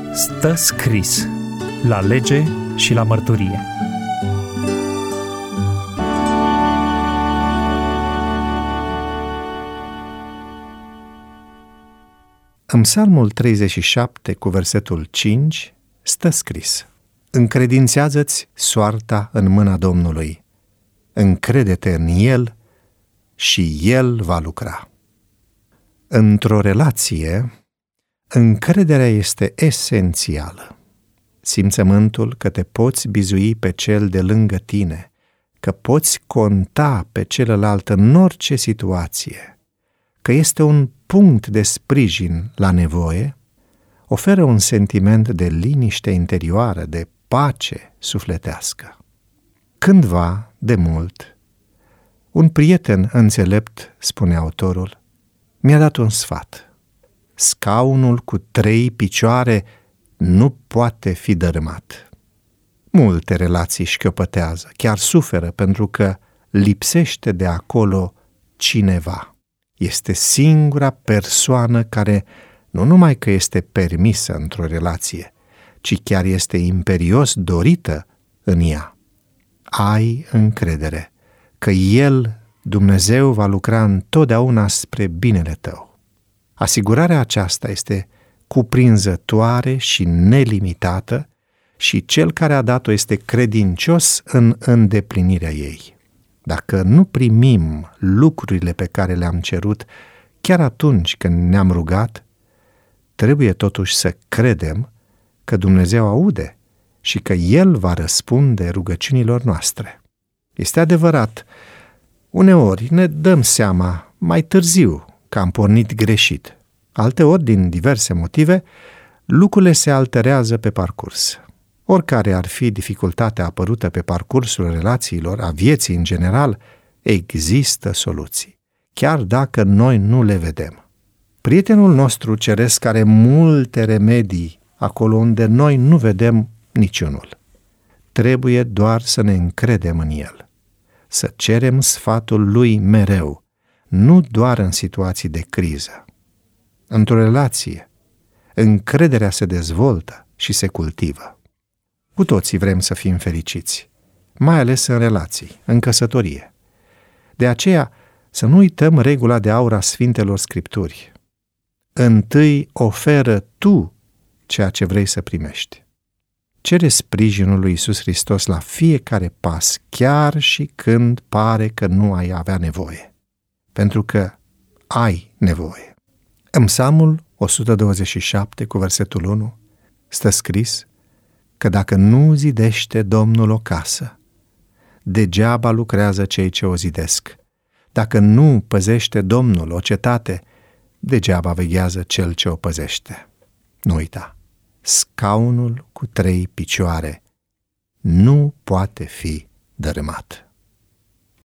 Stă scris la lege și la mărturie. În Psalmul 37 cu versetul 5 stă scris: încredințează-ți soarta în mâna Domnului, încrede-te în El și El va lucra. Într-o relație, încrederea este esențială. Simțământul că te poți bizui pe cel de lângă tine, că poți conta pe celălalt în orice situație, că este un punct de sprijin la nevoie, oferă un sentiment de liniște interioară, de pace sufletească. Cândva, de mult, un prieten înțelept, spune autorul, mi-a dat un sfat. Scaunul cu 3 picioare nu poate fi dărâmat. Multe relații șchiopătează, chiar suferă pentru că lipsește de acolo cineva. Este singura persoană care nu numai că este permisă într-o relație, ci chiar este imperios dorită în ea. Ai încredere că El, Dumnezeu, va lucra întotdeauna spre binele tău. Asigurarea aceasta este cuprinzătoare și nelimitată și cel care a dat-o este credincios în îndeplinirea ei. Dacă nu primim lucrurile pe care le-am cerut chiar atunci când ne-am rugat, trebuie totuși să credem că Dumnezeu aude și că El va răspunde rugăciunilor noastre. Este adevărat, uneori ne dăm seama mai târziu că am pornit greșit. Alteori, din diverse motive, lucrurile se alterează pe parcurs. Oricare ar fi dificultatea apărută pe parcursul relațiilor, a vieții în general, există soluții, chiar dacă noi nu le vedem. Prietenul nostru ceresc are multe remedii acolo unde noi nu vedem niciunul. Trebuie doar să ne încredem în El, să cerem sfatul Lui mereu, nu doar în situații de criză. Într-o relație, încrederea se dezvoltă și se cultivă. Cu toții vrem să fim fericiți, mai ales în relații, în căsătorie. De aceea, să nu uităm regula de aur a Sfintelor Scripturi. Întâi oferă tu ceea ce vrei să primești. Cere sprijinul lui Iisus Hristos la fiecare pas, chiar și când pare că nu ai avea nevoie. Pentru că ai nevoie. În Psalmul 127 cu versetul 1 stă scris că dacă nu zidește Domnul o casă, degeaba lucrează cei ce o zidesc. Dacă nu păzește Domnul o cetate, degeaba veghează cel ce o păzește. Nu uita, scaunul cu 3 picioare nu poate fi dărâmat.